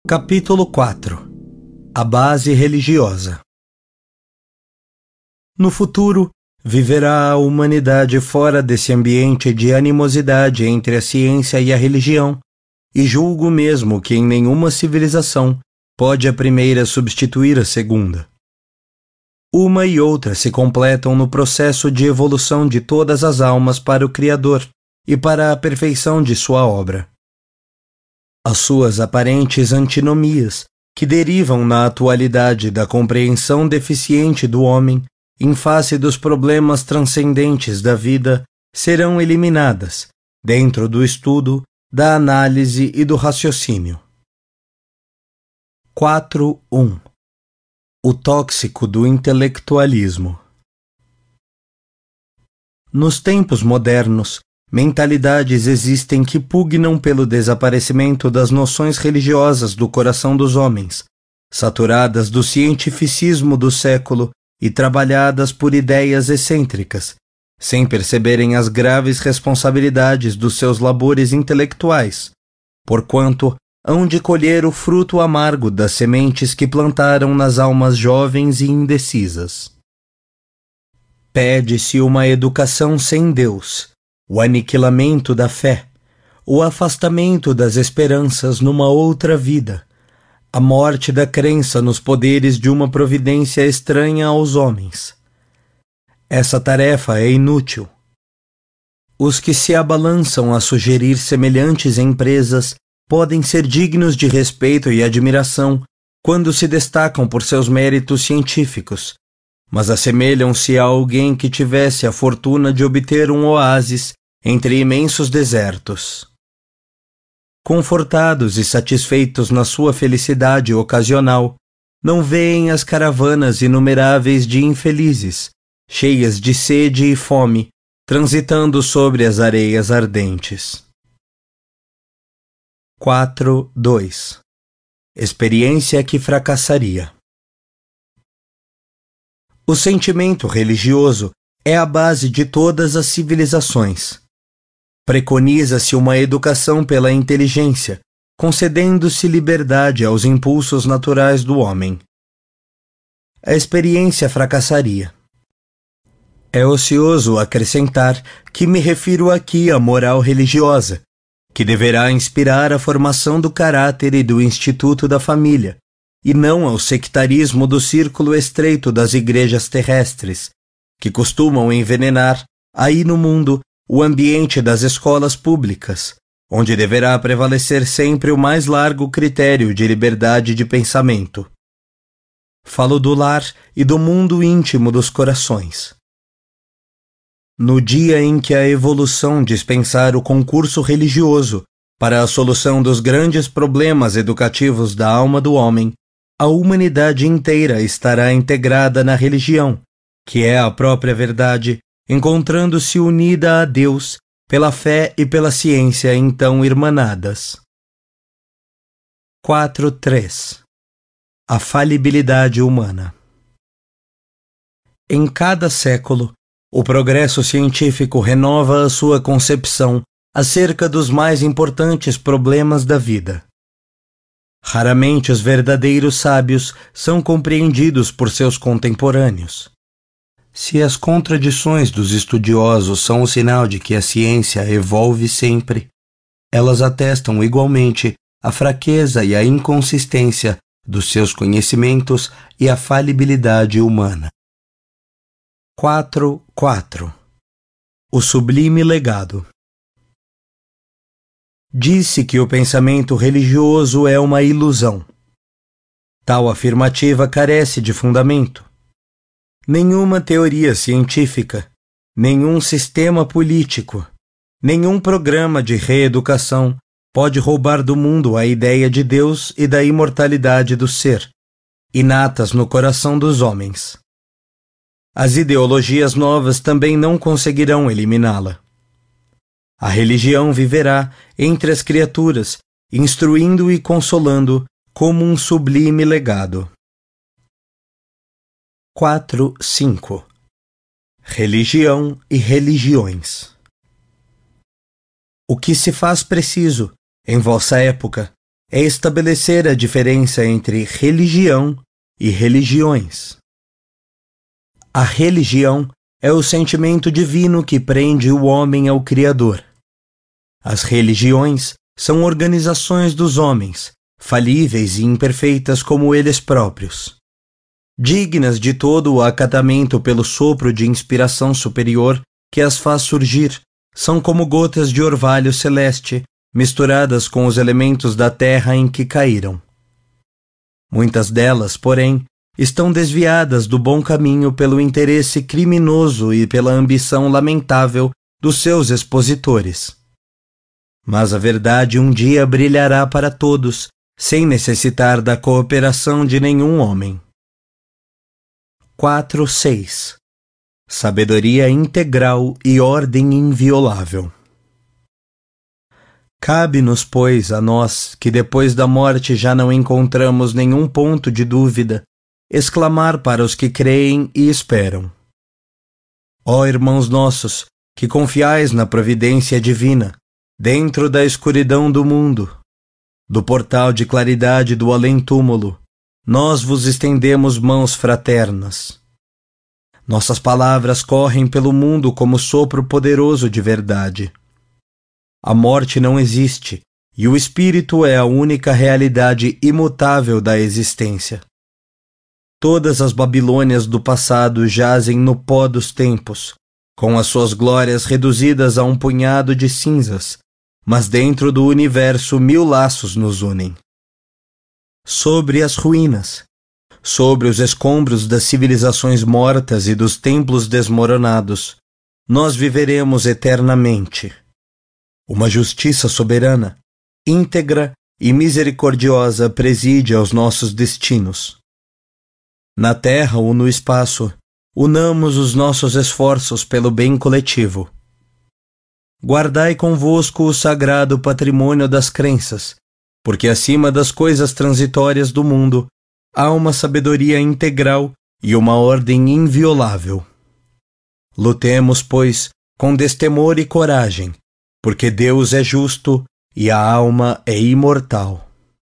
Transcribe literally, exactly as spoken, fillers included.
Capítulo quatro. A base religiosa. No futuro, viverá a humanidade fora desse ambiente de animosidade entre a ciência e a religião, e julgo mesmo que em nenhuma civilização pode a primeira substituir a segunda. Uma e outra se completam no processo de evolução de todas as almas para o Criador e para a perfeição de sua obra. As suas aparentes antinomias, que derivam na atualidade da compreensão deficiente do homem em face dos problemas transcendentes da vida, serão eliminadas, dentro do estudo, da análise e do raciocínio. quatro ponto um. O tóxico do intelectualismo. Nos tempos modernos, mentalidades existem que pugnam pelo desaparecimento das noções religiosas do coração dos homens, saturadas do cientificismo do século e trabalhadas por ideias excêntricas, sem perceberem as graves responsabilidades dos seus labores intelectuais, porquanto hão de colher o fruto amargo das sementes que plantaram nas almas jovens e indecisas. Pede-se uma educação sem Deus, o aniquilamento da fé, o afastamento das esperanças numa outra vida, a morte da crença nos poderes de uma providência estranha aos homens. Essa tarefa é inútil. Os que se abalançam a sugerir semelhantes empresas podem ser dignos de respeito e admiração quando se destacam por seus méritos científicos, mas assemelham-se a alguém que tivesse a fortuna de obter um oásis entre imensos desertos. Confortados e satisfeitos na sua felicidade ocasional, não veem as caravanas inumeráveis de infelizes, cheias de sede e fome, transitando sobre as areias ardentes. quatro ponto dois. Experiência que fracassaria. O sentimento religioso é a base de todas as civilizações. Preconiza-se uma educação pela inteligência, concedendo-se liberdade aos impulsos naturais do homem. A experiência fracassaria. É ocioso acrescentar que me refiro aqui à moral religiosa, que deverá inspirar a formação do caráter e do instituto da família, e não ao sectarismo do círculo estreito das igrejas terrestres, que costumam envenenar, aí no mundo, o ambiente das escolas públicas, onde deverá prevalecer sempre o mais largo critério de liberdade de pensamento. Falo do lar e do mundo íntimo dos corações. No dia em que a evolução dispensar o concurso religioso para a solução dos grandes problemas educativos da alma do homem, a humanidade inteira estará integrada na religião, que é a própria verdade, encontrando-se unida a Deus pela fé e pela ciência então irmanadas. quatro ponto três. A falibilidade humana. Em cada século, o progresso científico renova a sua concepção acerca dos mais importantes problemas da vida. Raramente os verdadeiros sábios são compreendidos por seus contemporâneos. Se as contradições dos estudiosos são o sinal de que a ciência evolve sempre, elas atestam igualmente a fraqueza e a inconsistência dos seus conhecimentos e a falibilidade humana. quatro ponto quatro. O sublime legado. Disse que o pensamento religioso é uma ilusão. Tal afirmativa carece de fundamento. Nenhuma teoria científica, nenhum sistema político, nenhum programa de reeducação pode roubar do mundo a ideia de Deus e da imortalidade do ser, inatas no coração dos homens. As ideologias novas também não conseguirão eliminá-la. A religião viverá entre as criaturas, instruindo e consolando como um sublime legado. quatro ponto cinco. Religião e religiões. O que se faz preciso, em vossa época, é estabelecer a diferença entre religião e religiões. A religião é o sentimento divino que prende o homem ao Criador. As religiões são organizações dos homens, falíveis e imperfeitas como eles próprios. Dignas de todo o acatamento pelo sopro de inspiração superior que as faz surgir, são como gotas de orvalho celeste misturadas com os elementos da terra em que caíram. Muitas delas, porém, estão desviadas do bom caminho pelo interesse criminoso e pela ambição lamentável dos seus expositores. Mas a verdade um dia brilhará para todos, sem necessitar da cooperação de nenhum homem. quatro seis. Sabedoria integral e ordem inviolável. Cabe-nos, pois, a nós, que depois da morte já não encontramos nenhum ponto de dúvida, exclamar para os que creem e esperam: Ó irmãos nossos, que confiais na providência divina, dentro da escuridão do mundo, do portal de claridade do além-túmulo, nós vos estendemos mãos fraternas. Nossas palavras correm pelo mundo como sopro poderoso de verdade. A morte não existe, e o espírito é a única realidade imutável da existência. Todas as Babilônias do passado jazem no pó dos tempos, com as suas glórias reduzidas a um punhado de cinzas, mas dentro do universo mil laços nos unem. Sobre as ruínas, sobre os escombros das civilizações mortas e dos templos desmoronados, nós viveremos eternamente. Uma justiça soberana, íntegra e misericordiosa preside aos nossos destinos. Na terra ou no espaço, unamos os nossos esforços pelo bem coletivo. Guardai convosco o sagrado patrimônio das crenças, porque acima das coisas transitórias do mundo há uma sabedoria integral e uma ordem inviolável. Lutemos, pois, com destemor e coragem, porque Deus é justo e a alma é imortal.